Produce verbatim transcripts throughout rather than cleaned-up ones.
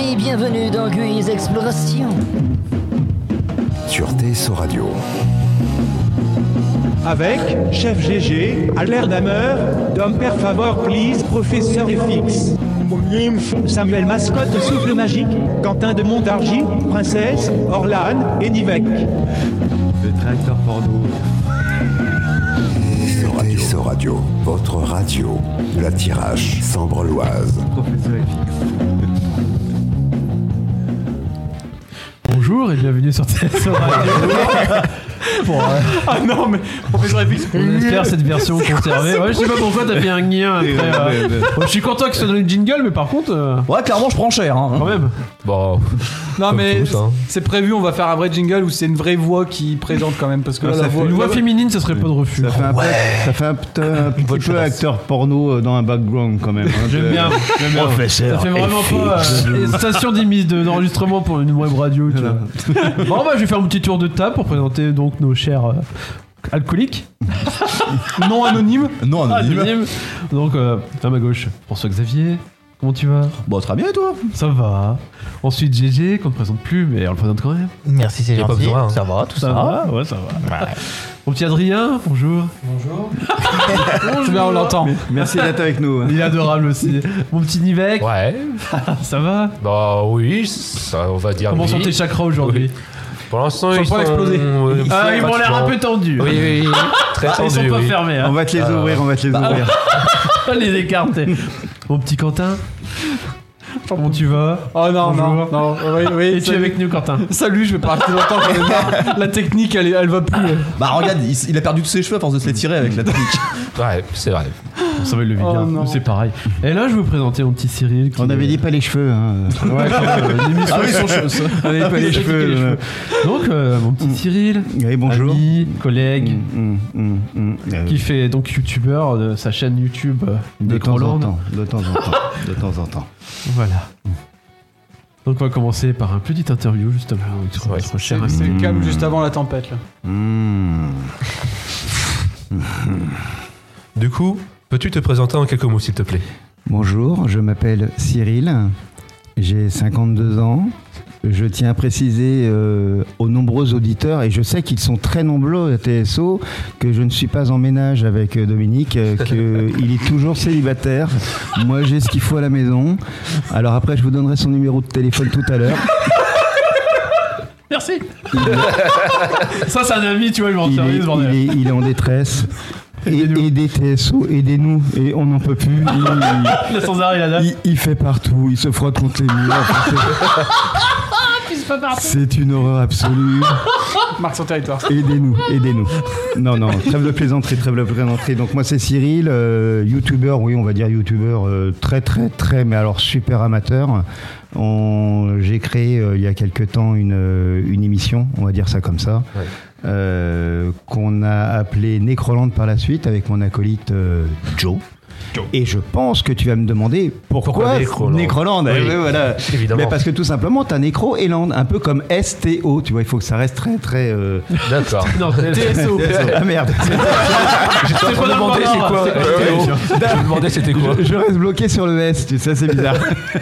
et bienvenue dans Guise Exploration. Sur T S O Radio. Avec Chef G G, Albert Damer, Dom Per Favor Please, Professeur F X, Samuel Mascotte, Souffle Magique, Quentin de Montargis, Princesse, Orlane et Nivek. Le tracteur porno. T S O Radio, votre radio de la Tirage Sambre-Loise. Professeur F X. Bonjour et bienvenue sur T S O Radio. Bon, euh... Ah non, mais Professeur F X. On espère cette version conservée. Ouais, je sais pas pourquoi t'as fait un lien après. Euh... Bon, je suis content que ça donne une jingle, mais par contre. Euh... Ouais, clairement, je prends cher. Hein. Quand même. Bon. Non, mais tous, hein. C'est prévu, on va faire un vrai jingle où c'est une vraie voix qui présente quand même. Parce que là, ça la voix, une voix là, féminine, ça serait pas de refus. Ça fait un, ouais. peu, ça fait un, p- un petit peu acteur porno dans un background quand même. Hein, J'aime bien. J'aime bien. Professeur. Ça fait vraiment pas euh, station d'immis d'enregistrement pour une web radio. Tu vois. Bon, bah, je vais faire un petit tour de table pour présenter donc nos chers euh, alcooliques. non anonyme. Non, anonyme. Anonyme. Donc, euh, à ma gauche, François-Xavier. Comment tu vas? Bon, très bien, et toi? Ça va. Ensuite, G G, qu'on ne présente plus, mais on le présente quand même. Merci, c'est Y a pas gentil. besoin, hein. Ça va, tout ça. Ça va, ouais, ça va. Mon petit Adrien, bonjour. Bonjour. C'est bien, on l'entend. Merci d'être avec nous. Il est adorable aussi. Mon petit Nivek. Ouais. Ça va? Bah oui, ça, on va dire Comment oui. sont tes chakras aujourd'hui? Oui. Pour l'instant, Ils ils sont sont pas explosés. euh, Ah, ils m'ont l'air un pratiquement- peu tendus. Oui, oui, oui. Très Ah, ils tendus, sont pas oui. fermés. Hein. On va te les Alors. ouvrir, on va te les ouvrir. Pas les écarter. Mon petit Quentin. Comment tu vas? Oh non, non, Bonjour. non. Oui, oui. Et tu es salut. avec nous, Quentin? Salut, je vais pas rester longtemps. j'en ai marre. La technique, elle, est- elle va plus. Bah regarde, il, il a perdu tous ses cheveux à force de se les tirer avec la technique. Ouais, c'est vrai. Ça va, il le vit Oh bien. non. C'est pareil. Et là, je vais vous présenter mon petit Cyril. qui On est- avait dit pas les cheveux. Hein. Ouais, quand même, une émission- Ah oui, ils sont chauds, ça. On avait pas les cheveux. les cheveux. Donc, euh, mon petit Cyril. Oui, bonjour. Ami, collègue. Mm, mm, mm, mm. Euh, Qui fait donc youtubeur de sa chaîne YouTube euh, de temps en Necroland. temps. De temps en temps. De temps en temps. Voilà. Donc on va commencer par un petit interview justement avec notre, Ouais, notre cher C'est c'est ami. le calme juste avant la tempête, là. Mm. Du coup, peux-tu te présenter en quelques mots, s'il te plaît? Bonjour, je m'appelle Cyril. J'ai cinquante-deux ans. Je tiens à préciser euh, aux nombreux auditeurs, et je sais qu'ils sont très nombreux à T S O, que je ne suis pas en ménage avec euh, Dominique, euh, qu'il est toujours célibataire. Moi, j'ai ce qu'il faut à la maison. Alors après, je vous donnerai son numéro de téléphone tout à l'heure. Merci. Ça c'est un ami, tu vois, il m'en Il est, sérieux ce bordel. il est- il est en détresse. Et, Aidez-nous. aidez T S O, aidez-nous, et on n'en peut plus. Il, Le sans arrêt la date. il- il fait partout, il se frotte contre les murs. Enfin, c'est- C'est une horreur absolue. Marque son territoire. Aidez-nous, aidez-nous. Non, non, trêve de plaisanterie, trêve de plaisanterie. Donc moi c'est Cyril, euh, youtubeur, oui on va dire youtubeur euh, très très très, mais alors super amateur. On- J'ai créé euh, il y a quelque temps une, euh, une émission, on va dire ça comme ça, Ouais. euh, qu'on a appelée Necroland par la suite avec mon acolyte euh, Joe. Et je pense que tu vas me demander pourquoi, Pourquoi Necroland Necroland. Oui, Eh oui, voilà. évidemment. Mais parce que tout simplement, t'as Necro et Land, un peu comme S T O, tu vois, il faut que ça reste très très... euh, D'accord. Non, T S O. Ah merde. J'étais en train de demander c'est quoi. C'est Euh, Je me demandais c'était quoi. Je, je reste bloqué sur le S, tu sais, c'est bizarre.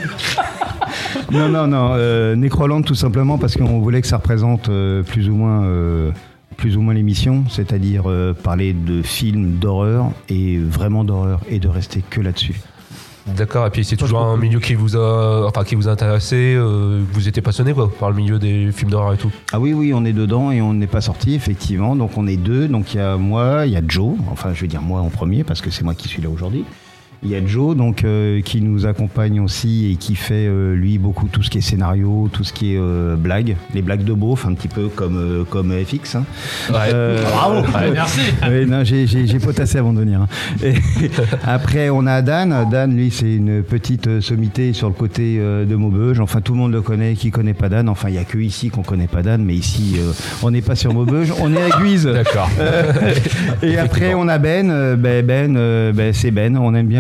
non, non, non. Euh, Necroland, tout simplement parce qu'on voulait que ça représente euh, plus ou moins, euh, plus ou moins l'émission, c'est-à-dire euh, parler de films d'horreur et vraiment d'horreur et de rester que là-dessus. D'accord, et puis c'est toujours un milieu qui vous a, enfin, qui vous a intéressé, euh, vous étiez passionné quoi, par le milieu des films d'horreur et tout. Ah oui, oui, on est dedans et on n'est pas sorti, effectivement. Donc on est deux. Donc il y a moi, il y a Joe. Enfin, je vais dire moi en premier parce que c'est moi qui suis là aujourd'hui. Il y a Joe, donc euh, qui nous accompagne aussi et qui fait euh, lui beaucoup tout ce qui est scénario, tout ce qui est euh, blagues, les blagues de beauf, un petit peu comme euh, comme F X. Hein. Ouais. Euh, Bravo. Ouais, merci. Oui, non, j'ai, j'ai, j'ai potassé avant de venir. hein. Et après, on a Dan. Dan, lui, c'est une petite euh, sommité sur le côté euh, de Maubeuge. Enfin, tout le monde le connaît. Qui connaît pas Dan? Enfin, il y a que ici qu'on connaît pas Dan, mais ici, euh, on n'est pas sur Maubeuge, on est à Guise. D'accord. Euh, et après, on a Ben. Euh, Ben, ben, euh, ben, c'est Ben. On aime bien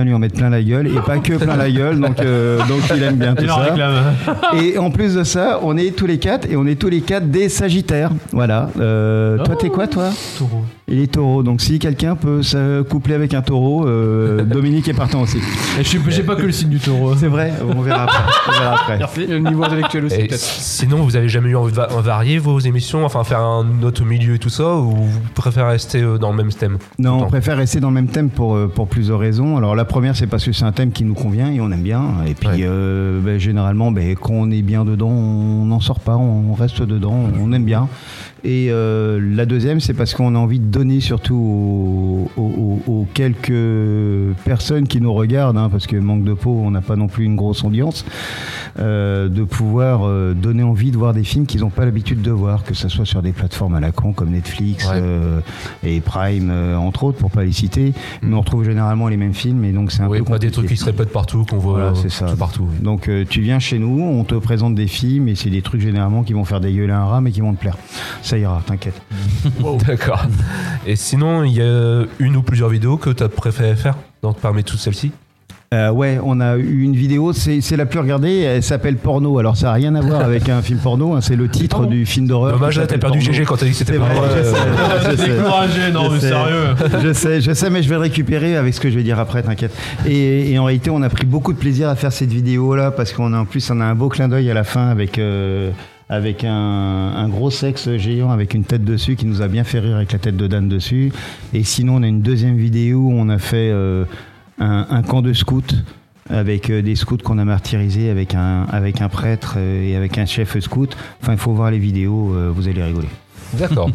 lui en mettre plein la gueule et pas que plein la gueule, donc, euh, donc il aime bien tout Il en ça. réclame. Et en plus de ça, on est tous les quatre et on est tous les quatre des Sagittaires. Voilà. Euh, Toi, t'es quoi, toi? Taureau. Il est taureau, donc si quelqu'un peut se coupler avec un taureau, euh, Dominique est partant aussi. Et je sais j'ai pas que le signe du taureau. C'est vrai, on verra après. On verra après. Il y a le niveau intellectuel aussi, Et peut-être. sinon, vous avez jamais eu envie de va- varier vos émissions, enfin faire un autre milieu et tout ça, ou vous préférez rester euh, dans le même thème? Non, tout le on temps préfère rester dans le même thème pour, euh, pour plusieurs raisons. Alors la première, c'est parce que c'est un thème qui nous convient et on aime bien. Et puis Ouais. euh, ben, généralement, ben, quand on est bien dedans, on n'en sort pas, on reste dedans, on aime bien. Et euh, la deuxième, c'est parce qu'on a envie de donner surtout aux, aux- aux- aux quelques personnes qui nous regardent, hein, parce que manque de peau, on n'a pas non plus une grosse audience, euh, de pouvoir euh, donner envie de voir des films qu'ils n'ont pas l'habitude de voir, que ce soit sur des plateformes à la con comme Netflix Ouais. euh, et Prime, euh, entre autres, pour pas les citer. Mais on retrouve généralement les mêmes films, et donc c'est un Oui, peu pas des compliqué. trucs qui se répètent partout, qu'on voit Voilà, euh, c'est ça. tout partout. oui. Donc euh, tu viens chez nous, on te présente des films et c'est des trucs généralement qui vont faire dégueuler un rat mais qui vont te plaire. Ça ira, t'inquiète. D'accord. Et sinon, il y a une ou plusieurs vidéos que tu as préféré faire donc, parmi toutes celles-ci? Euh, ouais, on a eu une vidéo, c'est c'est la plus regardée, elle s'appelle Porno. Alors ça n'a rien à voir avec un film porno, hein, c'est le titre du film d'horreur. Dommage, qui là, t'as s'appelle perdu Porno. G G quand t'as dit que c'était C'est pas vrai, vrai. je sais, je sais. Découragé, non Je mais sais. sérieux. Je sais, je sais, mais je vais le récupérer avec ce que je vais dire après, t'inquiète. Et, et en réalité, on a pris beaucoup de plaisir à faire cette vidéo-là parce qu'on a en plus, on a un beau clin d'œil à la fin avec. Euh, avec un, un gros sexe géant avec une tête dessus qui nous a bien fait rire avec la tête de Dan dessus. Et sinon, on a une deuxième vidéo où on a fait euh, un, un camp de scouts avec euh, des scouts qu'on a martyrisés avec un, avec un prêtre euh, et avec un chef scout. Enfin, il faut voir les vidéos, euh, vous allez rigoler. D'accord.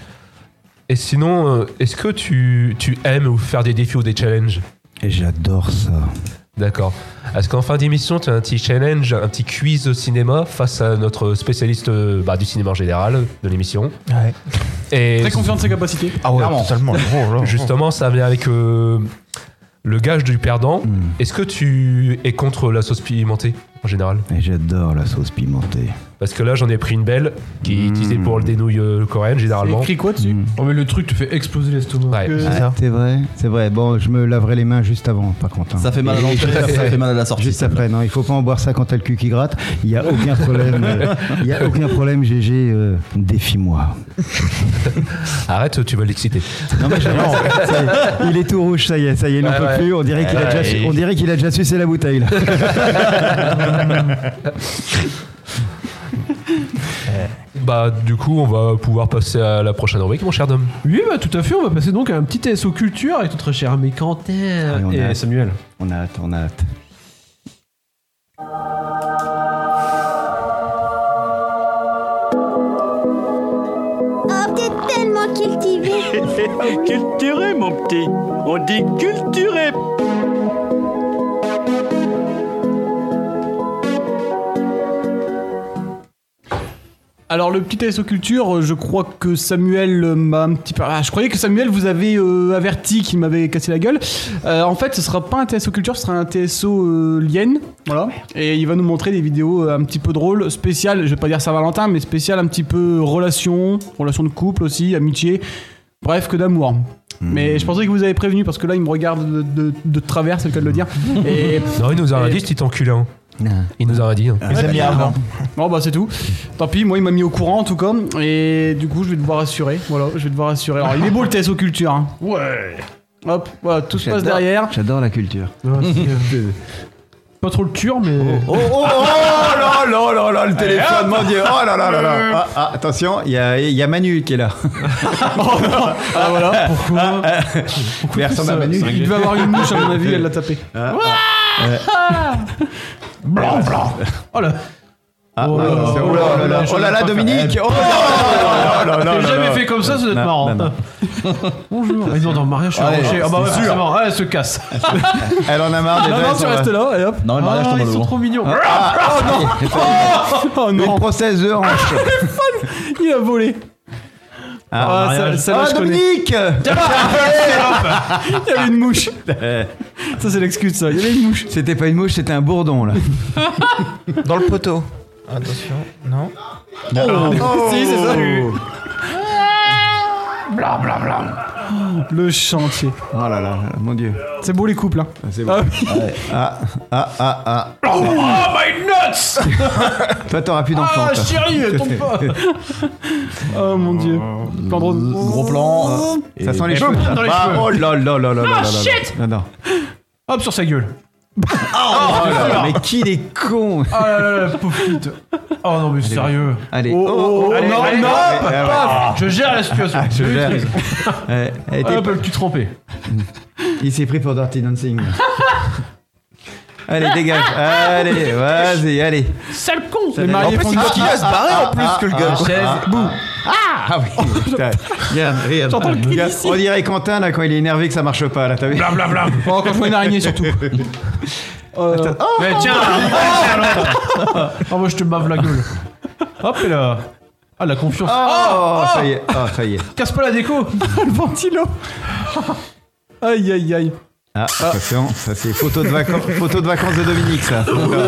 Et sinon, euh, est-ce que tu, tu aimes ou faire des défis ou des challenges? Et j'adore ça. D'accord. Est-ce qu'en fin d'émission, tu as un petit challenge, un petit quiz au cinéma face à notre spécialiste euh, bah, du cinéma en général de l'émission? Ouais. Et Très confiant de ses capacités. Ah ouais, Clairement. totalement. Oh là. justement, ça vient avec euh, le gage du perdant. Mm. Est-ce que tu es contre la sauce pimentée en général? Et j'adore la sauce pimentée. Parce que là, j'en ai pris une belle qui est Mm. utilisée pour le dénouille euh, coréenne C'est généralement. écrit quoi dessus? Mm. Oh mais le truc te fait exploser l'estomac. Ouais. Que- C'est ça. C'est vrai, c'est vrai. Bon, je me laverai les mains juste avant, par contre. hein. Ça fait mal à l'entrée, ça fait mal à la sortie. Juste après, non, il faut pas en boire ça quand t'as le cul qui gratte. Il y a aucun problème. euh, Il y a aucun problème, G G. euh, défie-moi. Arrête, tu vas l'exciter. Non mais je- ça y est, il est tout rouge, ça y est, ça y est, il n'en Ouais, peut ouais. plus. On dirait qu'il a Ouais, déjà, su- et- on dirait qu'il a déjà sucé la bouteille. Là. Bah, du coup, on va pouvoir passer à la prochaine rubrique, mon cher Dom. Oui bah tout à fait, on va passer donc à un petit T S O culture avec notre cher ami Quentin Allez, on a et hâte. Samuel. On a hâte, on a hâte. Oh, t'es tellement cultivé. Culturé, mon petit. On dit culturé. Alors le petit T S O culture, je crois que Samuel euh, m'a un petit peu... Ah, je croyais que Samuel vous avait euh, averti qu'il m'avait cassé la gueule. Euh, en fait, ce sera pas un T S O culture, ce sera un T S O euh, lien. Voilà. Et il va nous montrer des vidéos euh, un petit peu drôles, spéciales, je vais pas dire Saint-Valentin, mais spéciales un petit peu relation, relation de couple aussi, amitié. Bref, que d'amour. Mais je pensais que vous avez prévenu parce que là il me regarde de, de, de travers, c'est le cas de le dire. Et Non, il nous a rien Et- dit, ce petit enculé. hein. Il nous a rien dit. hein. Les amis avant. bon bah c'est tout. Tant pis, moi il m'a mis au courant en tout cas. Et du coup je vais devoir assurer. Voilà, je vais devoir assurer. Alors il est beau le T S O culture. Hein. Ouais. Hop, voilà, tout se passe J'adore- derrière. J'adore la culture. Pas trop le tur mais... Oh, oh, oh, là là là là, le téléphone, mon Dieu. Oh là là là là. Ah, ah, attention, il y a, il y a Manu qui est là. Ah voilà. Pourquoi Il ressemble à Manu. Il devait avoir une mouche à mon avis, elle l'a tapé. Blanc, blanc. Oh là. Ah, Oh là là, attention. oh Oh là là là, là, je oh là vais là, pas Dominique. faire- Oh là là là là J'ai là jamais là. fait comme ça, ça doit être Non, marrant. non, non. Bonjour. Ah non, dans le mariage, je suis Allez, arraché. Ah bah ouais, c'est sûr. forcément. Ah, elle se casse. Elle en a marre Non, déjà. non, elle tu s'en restes va. là et hop. Non, le mariage Ah, tombe ils dans sont le trop mignons. Ah, Oh Une non, processe de hanche. il a volé. Ah, ça, mariage. ça là, Ah, je connais. Dominique. Il y avait une mouche. Ça c'est l'excuse ça. Il y avait une mouche. C'était pas une mouche, c'était un bourdon là. Dans le poteau. Attention. Non. Si c'est ça. Oh. Bla bla bla. Le chantier. Oh là là, mon Dieu. C'est beau les couples. Hein. Ah, c'est bon. Ah, ah, ah, ah. Oh, my nuts. Toi, t'auras plus d'enfants. Ah, toi. chérie, tombe pas. Oh mon Dieu. Plan de... Gros plan. Ça sent les Et cheveux. boum, dans les Ah, cheveux. oh là là là là là Ah, là là. shit. Non, non. Hop, sur sa gueule. Oh là là, mais qu'il est con. Oh là là, la pauvre petite. Oh non, mais sérieux. Allez. Oh, oh, oh, Allez, non, allez, non, allez, paf, allez, paf. allez. Je gère la situation. Ah, je Je gère. maîtrise. Ouais, elle était- Hop, le cul trempé. Il s'est pris pour Dirty Dancing. Allez, dégage. Allez, vas-y, allez. Sale con. Les mariés font Il du continue à se barrer en plus que le gars. Chaise, boum. Ah oui, putain. Regarde, regarde. J'entends le cri Regarde, d'ici. on dirait Quentin là quand il est énervé que ça marche pas là, t'as vu? Blam, blam, blam. Oh, quand je vois une araignée surtout. Euh, Mais tiens, tiens, l'autre. Oh, moi je te bave la gueule. Hop, et là. Ah, la confiance. Oh, ça y est, oh, ça y est. Casse pas la déco. le ventilo. Aïe aïe aïe. Ah, attention, ça c'est photo de vacances, photo de vacances de Dominique ça.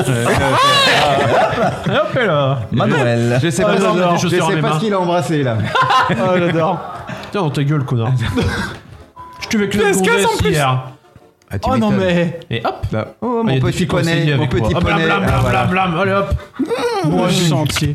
Et hop, et là. Manuel. Je sais Ah, pas, j'adore. si- Des je chaussures à sais mes pas mains. ce qu'il a embrassé là. Oh j'adore. Tiens, dans ta gueule, connard. Je te vais que P S le quinze en gonzesse plus. hier. Ah, tu Oh non m'étonnes. mais. Et hop. Là. Oh Ah, mon y a des petit filles qui ont poney, essayé mon avec petit moi. Ah, blam, poney. blam, Ah, blam, voilà. blam, blam. Allez hop. Moi chantier.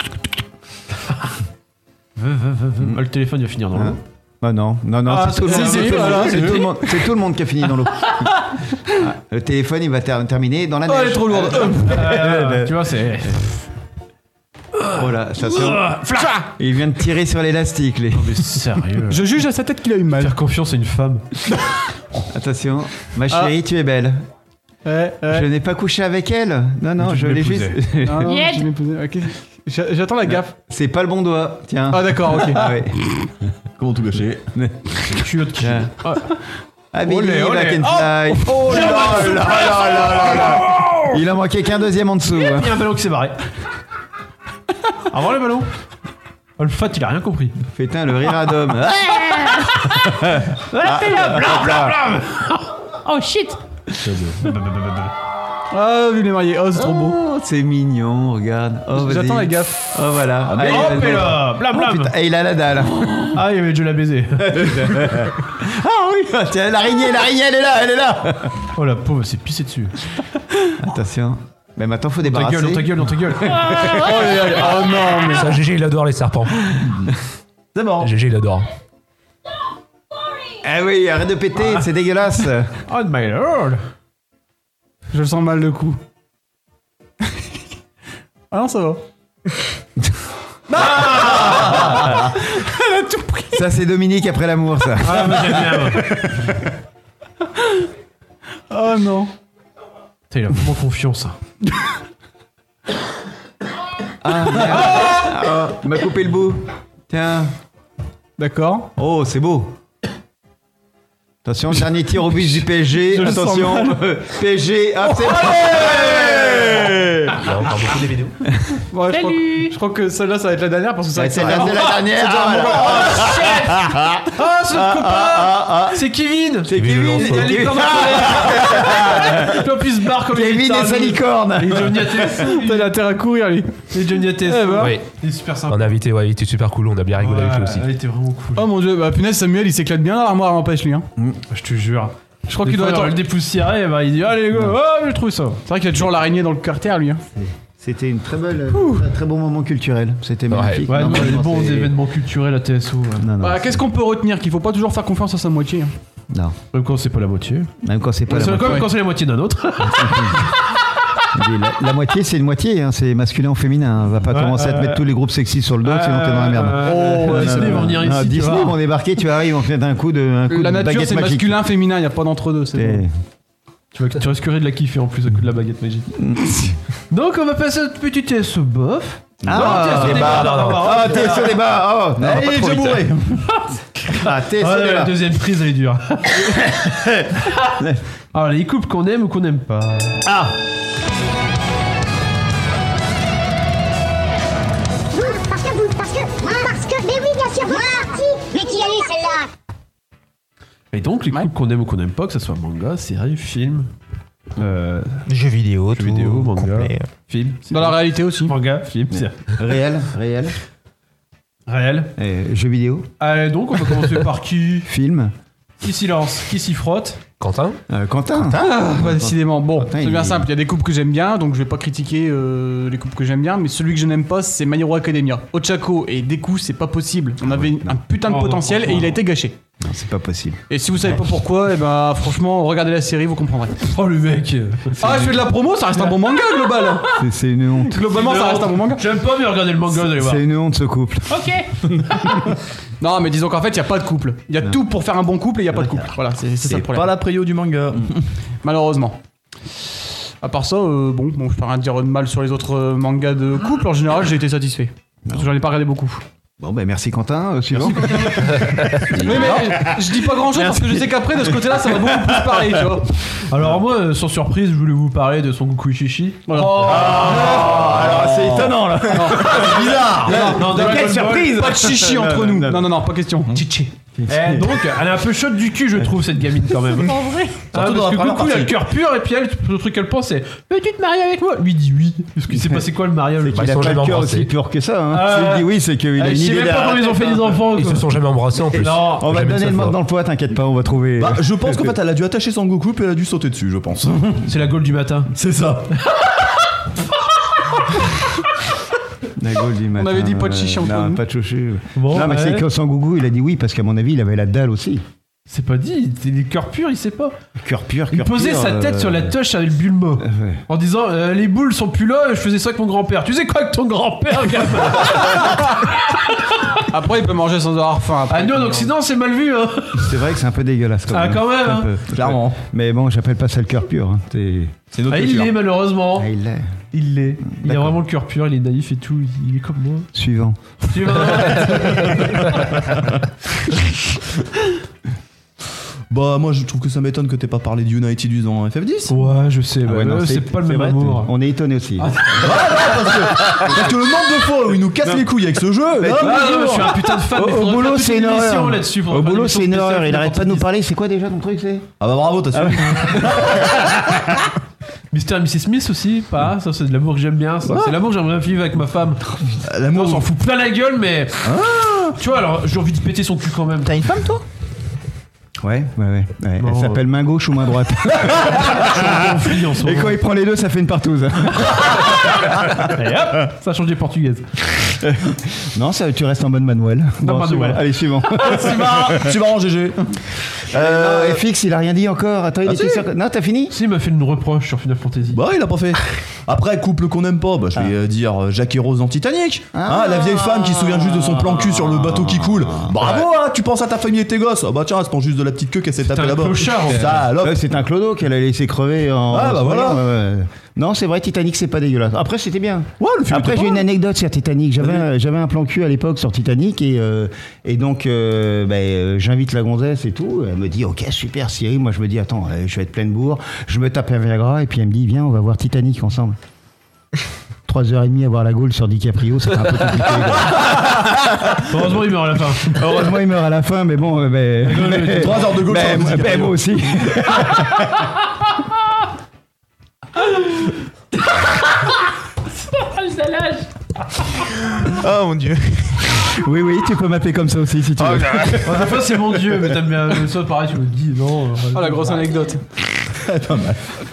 Ve, ve, ve, ve. Ah, le téléphone il va finir dans l'eau. Ah non, non, non, Ah, c'est tout le c'est- monde. c'est- C'est tout le voilà, monde, c'est c'est tout. tout le monde- c'est tout le monde qui a fini dans l'eau. Ah, le téléphone il va ter- terminer dans la Oh neige. elle est trop lourde. Euh, tu vois, c'est. Oh là, attention. Ah, fla. Il vient de tirer sur l'élastique. Les... Mais sérieux. Je juge à sa tête qu'il a eu mal. Faire confiance à une femme. Attention, ma chérie, tu es belle. Ouais, ouais. Je n'ai pas couché avec elle. Non, non, Tu je l'ai m'épousais. juste. Non, non, je m'ai posé- ok. J'a- J'attends la gaffe. C'est pas le bon doigt. Tiens. Ah d'accord, ok. Ah ouais. Comment tout gâcher? Culotte qui. Tiens. Ah. Ah, Billy, Olé, olé. Black and Fly. Oh là là là là là là. Il en manquait qu'un deuxième en dessous. hein. Il y a un ballon qui s'est barré. Avant le ballon. Oh, le fat, il a rien compris. Putain, le rire à d'homme. Ah, Blam, blam, blam. Oh shit. Ah, vu les mariés. Oh, c'est trop beau. Oh, c'est mignon, regarde. Oh, vas-y. J'attends la gaffe. Oh, voilà. Allez, Hop, vas-y. et là. Blam, Oh, blam. putain, et il a la dalle. Ah, il avait déjà la baiser. Ah oui, tiens, l'araignée, l'araignée, elle est là, elle est là. Oh la pauvre, elle s'est pissée dessus. Attention. Mais maintenant, faut Dans ta débarrasser. gueule, dans ta gueule, dans ta gueule. Oh, aïe, aïe. Oh non, mais. Ça, G G, il adore les serpents. C'est bon. G G, il adore. Ah oui, arrête de péter, c'est dégueulasse. Oh my lord. Je le sens mal le coup. Ah non, ça va. Ça, c'est Dominique après l'amour, ça. Ah, moi j'aime bien. Moi. Oh non. Putain, il a vraiment confiance. hein. Ah, merde. Oh, il m'a coupé le bout. Tiens. D'accord. Oh, c'est beau. Attention, le dernier tir au but du P S G. Je le sens Attention, mal. P S G. Ah, c'est Il y a encore beaucoup des vidéos. Ouais, je, crois que, je crois que celle-là, ça va être la dernière parce que ça va être C'est ça. la, c'est la dernière. Ah, voilà. Ah, c'est notre copain. Ah, ah, C'est Kevin. c'est Kevin Kevin. Lelançon. Il a les Kevin, cornes en Puis en plus, il se barre comme il est Kevin et sa licorne. Il est Johnny Athès. T'as l'intérêt à courir, lui. Il est Johnny Athès. Eh ben. Oui. Il est super sympa. On a invité, ouais, il était super cool, on a bien rigolé avec lui aussi. Il était vraiment cool. Oh mon dieu, bah punaise, Samuel, il s'éclate bien dans l'armoire à empêche, lui. Hein. Je te jure. Je crois Des qu'il doit fois, être. le dépoussiéré, bah, il dit allez les gars, oh, mais je trouve ça. C'est vrai qu'il a toujours l'araignée dans le carter, lui. Hein. C'était une très belle, un très bon moment culturel. C'était magnifique. Ouais, Non, non, les vraiment, bons c'est- événements culturels à T S O. ouais. Non, non. Bah, qu'est-ce qu'on peut retenir? Qu'il faut pas toujours faire confiance à sa moitié. Hein. Non. Même quand c'est pas la moitié. Même quand c'est pas la C'est moitié. comme quand c'est la moitié d'un autre. La, la moitié, c'est une moitié. Hein. C'est masculin ou féminin. On va pas Ouais, commencer à te euh, mettre tous les groupes sexy sur le dos, sinon t'es dans la merde. Oh, Non, Disney non, vont non. venir Non, ici. tu Disney vois. vont débarquer, tu arrives, on fait un coup de, un coup La de nature, baguette c'est magique. masculin, féminin, y a pas d'entre deux. C'est Et- bon. Tu, vas, tu risquerais de la kiffer en plus à coup de la baguette magique. Donc on va passer à notre petit T S O bof. Ah, T S O débat. débat, non, non, non. Ah, t'es sur débat. Oh, non, Eh, pas il est trop déjà vite. bourré. Ah, t'es Ah, sur la débat. deuxième prise elle est dure. Alors les couples qu'on aime ou qu'on n'aime pas. Ah, Parce que vous, parce que, parce que, mais oui, bien sûr, parti. Mais qui elle est celle-là? Et donc les couples qu'on aime ou qu'on n'aime pas, que ce soit manga, série, film, euh, Jeux vidéo, jeux vidéo, manga, complet. film. Dans la réalité aussi. Manga, film. c'est- réel, réel. Réel. Et jeux vidéo. Allez, donc, on va commencer par qui Film. Qui s'y lance? Qui s'y frotte? Quentin euh, Quentin. Ah, bah, décidément. Bon, Quentin, c'est bien il- simple. Il y a des couples que j'aime bien, donc je vais pas critiquer euh, les couples que j'aime bien, mais celui que je n'aime pas, c'est My Hero Academia. Ochako et Deku, c'est pas possible. On avait un putain de Oh, potentiel non, et il a été gâché. Non, c'est pas possible. Et si vous savez pas pourquoi, et ben franchement, regardez la série, vous comprendrez. Oh, le mec. Ah, je fais de la promo, ça reste un bon manga global. C'est, c'est une honte. Globalement, ça reste un bon manga. J'aime pas, mais regardez le manga, vous allez voir. C'est une honte ce couple. Ok. Non, mais disons qu'en fait, il y a pas de couple. Il y a tout pour faire un bon couple et il y a pas de couple. Voilà, c'est, c'est ça le C'est problème. pas la préo du manga. Malheureusement. À part ça, euh, bon, bon, je peux rien dire de mal sur les autres euh, mangas de couple. En général, j'ai été satisfait. Parce que j'en ai pas regardé beaucoup. Bon, ben merci Quentin. Euh, suivant. Oui, mais je dis pas grand chose parce que je sais qu'après, de ce côté-là, ça va beaucoup plus parler, tu vois. Alors, moi, euh, sans surprise, je voulais vous parler de Son Goku Ishishi. Voilà. Alors c'est étonnant là. C'est bizarre. Non, de quelle surprise. Pas de chichi entre nous. Non, non, non, pas question. Chichi. Eh, donc, elle est un peu chaude du cul, je trouve, cette gamine quand même. En vrai. Ah, Surtout dans parce la que première Goku, il a le partie. cœur pur, et puis elle, le truc qu'elle pense, c'est veux-tu te marier avec moi? Lui dit oui. Parce qu'il s'est passé quoi le mariage? C'est Bah, qu'il ils a sont pas jamais le cœur embrassés. aussi pur que ça. Hein. Ah. S'il dit oui, c'est qu'il a Eh, une Je sais idée même pas derrière. comment ils ont fait des enfants. Ils quoi. se sont jamais embrassés en plus. Non. On va Jamais donner ça le mort fort. dans le poids, t'inquiète pas, on va trouver. Bah, je pense qu'en fait elle a dû attacher son Goku puis elle a dû sauter dessus, je pense. C'est la gaule du matin. C'est ça. La gueule du matin, avait dit pas de euh, chichi entre non, nous. pas de chouchou. Bon, non, mais ouais. c'est que Sangoku, il a dit oui, parce qu'à mon avis, il avait la dalle aussi. C'est pas dit, c'est des cœurs purs, il sait pas. Cœur pur, Il cœur posait pur, sa tête euh, sur la touche avec le Bulma. ouais. En disant euh, les boules sont plus là, je faisais ça avec mon grand-père. Tu sais quoi avec ton grand-père, gamin? Après, il peut manger sans avoir faim. Après, Ah non, donc sinon c'est mal vu, hein. C'est vrai que c'est un peu dégueulasse quand Ah, même. quand même, C'est un hein. peu. Clairement. Mais bon, j'appelle pas ça le cœur pur. Hein. C'est... C'est notre Ah, il culture. l'est malheureusement. Ah, il l'est. Il l'est. Il a D'accord. vraiment le cœur pur, il est naïf et tout, il est comme moi. Suivant. Tu vois. Bah moi je trouve que ça m'étonne que t'aies pas parlé de United U dans F F dix. Ouais, je sais, Ah bah, ouais, non, euh, c'est pas le même vrai, amour. On est étonné aussi. Parce que le nombre de fois où il nous casse les couilles avec ce jeu. Mais là, tu- Ah non, je suis un putain de fan. mais Au, au faudrait boulot, faire toute c'est une émission horreur. là-dessus pour Au faire boulot, émission c'est une horreur. spéciale Il arrête pas de nous Fantasy. parler. C'est quoi déjà ton truc, c'est Ah bah bravo, t'as su. mister et missus Smith aussi, pas. Ça, c'est de l'amour que j'aime bien. ça. C'est l'amour que j'aimerais vivre avec ma femme. Moi, L'amour on s'en fout plein la gueule, mais. Tu vois, alors j'ai envie de péter son cul quand même. T'as une femme, toi? Ouais, ouais, ouais. ouais. Bon, Elle s'appelle main gauche ou main droite. Conflit en ce Et moment. quand il prend les deux, ça fait une partouze. Et hop, ça change des portugaises. Non, ça, tu restes en mode manuel. Non, suivant. manuel. Allez, suivant. C'est marrant, c'est marrant, G G. Euh, F X, il a rien dit encore. Attends, il Ah, était si. sûr que- Non, t'as fini Si, il m'a fait une reproche sur Final Fantasy. Bah il a pas fait. Après couple qu'on aime pas, bah je vais euh, dire euh, Jacques et Rose dans Titanic. Ah. Hein, la vieille femme qui se souvient juste de son plan cul sur le bateau qui coule. Bravo, hein, tu penses à ta famille et tes gosses. Ah bah tiens, elle se prend juste de la petite queue qu'elle s'est tapée un là-bas. clochard, en fait. Ça, alors. Ouais, c'est un clodo qu'elle a laissé crever en. Ah, bah en- voilà. ouais, ouais. Non, c'est vrai, Titanic, c'est pas dégueulasse. Après, c'était bien. Ouais, le film Après, était j'ai pas une mal. anecdote sur Titanic. J'avais, un- j'avais un plan cul à l'époque sur Titanic et, euh, et donc euh, bah, euh, j'invite la gonzesse et tout. Elle me dit ok super Cyril. Moi je me dis attends euh, je vais être pleine bourre. Je me tape un Viagra et puis elle me dit viens on va voir Titanic ensemble. Trois heures et demie à voir la Gaule sur DiCaprio, ça fait un peu compliqué. Heureusement, il meurt à la fin. Heureusement il meurt à la fin, mais bon, euh, mais, mais- Trois heures de Gaule mais- sur mais- DiCaprio. mais moi aussi. Oh mon dieu. Oui oui, tu peux m'appeler comme ça aussi si tu veux. À la fin, c'est mon dieu, mais t'aimes bien ça, pareil, tu me dis non. euh, Oh la grosse anecdote. Pas mal.